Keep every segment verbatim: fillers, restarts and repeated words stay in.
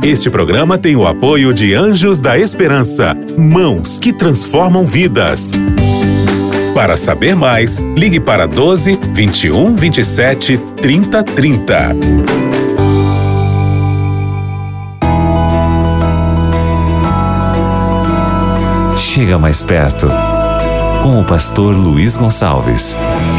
Este programa tem o apoio de Anjos da Esperança, mãos que transformam vidas. Para saber mais, ligue para doze, vinte e um, vinte e sete, trinta, trinta. Chega mais perto, com o pastor Luiz Gonçalves.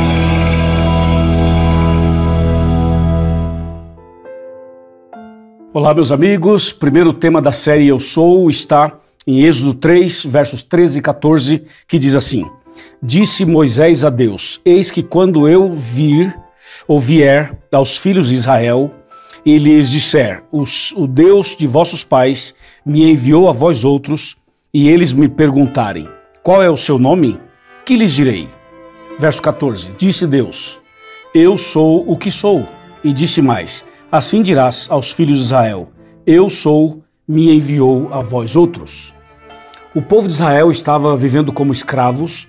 Olá, meus amigos. Primeiro tema da série Eu Sou está em Êxodo três, versos treze e quatorze, que diz assim: Disse Moisés a Deus: Eis que quando eu vir ou vier aos filhos de Israel e lhes disser: Os, o Deus de vossos pais me enviou a vós outros, e eles me perguntarem: Qual é o seu nome? Que lhes direi? Verso quatorze. Disse Deus: Eu sou o que sou. E disse mais: Assim dirás aos filhos de Israel: Eu sou, me enviou a vós outros. O povo de Israel estava vivendo como escravos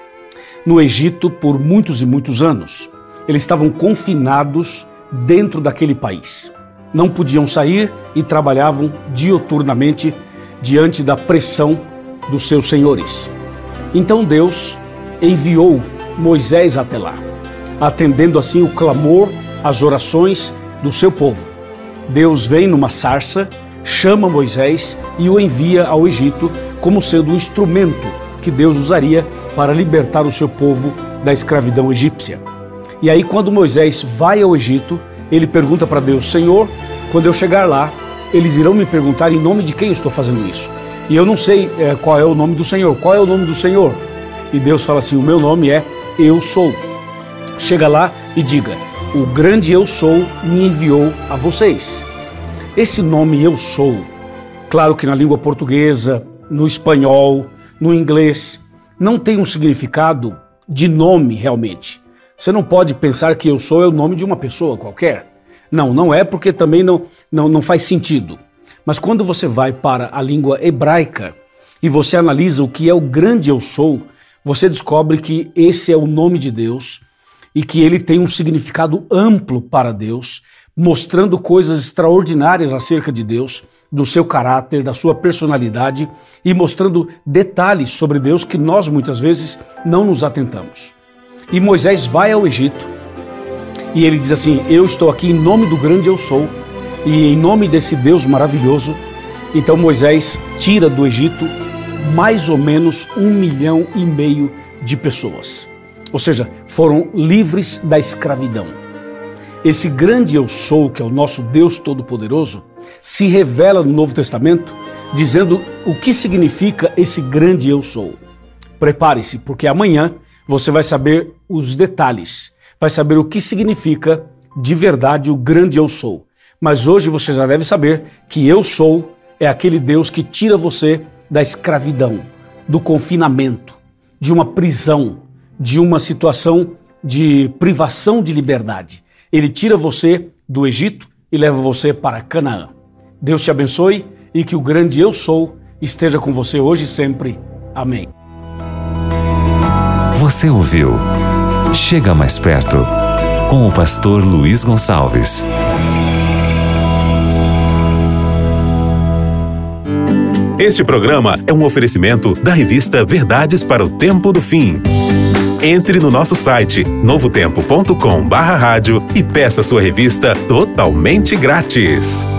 no Egito por muitos e muitos anos. Eles estavam confinados dentro daquele país. Não podiam sair e trabalhavam diuturnamente diante da pressão dos seus senhores. Então Deus enviou Moisés até lá, atendendo assim o clamor, as orações do seu povo. Deus vem numa sarça, chama Moisés e o envia ao Egito como sendo um instrumento que Deus usaria para libertar o seu povo da escravidão egípcia. E aí, quando Moisés vai ao Egito, ele pergunta para Deus: Senhor, quando eu chegar lá, eles irão me perguntar em nome de quem eu estou fazendo isso. E eu não sei é, qual é o nome do Senhor. Qual é o nome do Senhor? E Deus fala assim: o meu nome é Eu Sou. Chega lá e diga: o grande Eu Sou me enviou a vocês. Esse nome Eu Sou, claro que na língua portuguesa, no espanhol, no inglês, não tem um significado de nome realmente. Você não pode pensar que Eu Sou é o nome de uma pessoa qualquer. Não, não é, porque também não, não, não faz sentido. Mas quando você vai para a língua hebraica e você analisa o que é o grande Eu Sou, você descobre que esse é o nome de Deus e que ele tem um significado amplo para Deus, mostrando coisas extraordinárias acerca de Deus, do seu caráter, da sua personalidade e mostrando detalhes sobre Deus que nós muitas vezes não nos atentamos. E Moisés vai ao Egito e ele diz assim: eu estou aqui em nome do grande Eu Sou e em nome desse Deus maravilhoso. Então Moisés tira do Egito mais ou menos um milhão e meio de pessoas. Ou seja, foram livres da escravidão. Esse grande Eu Sou, que é o nosso Deus Todo-Poderoso, se revela no Novo Testamento, dizendo o que significa esse grande Eu Sou. Prepare-se, porque amanhã você vai saber os detalhes, vai saber o que significa de verdade o grande Eu Sou. Mas hoje você já deve saber que Eu Sou é aquele Deus que tira você da escravidão, do confinamento, de uma prisão, de uma situação de privação de liberdade. Ele tira você do Egito e leva você para Canaã. Deus te abençoe e que o grande Eu Sou esteja com você hoje e sempre. Amém. Você ouviu Chega Mais Perto, com o pastor Luiz Gonçalves. Este programa é um oferecimento da revista Verdades para o Tempo do Fim. Entre no nosso site novo tempo ponto com barra rádio e peça sua revista totalmente grátis.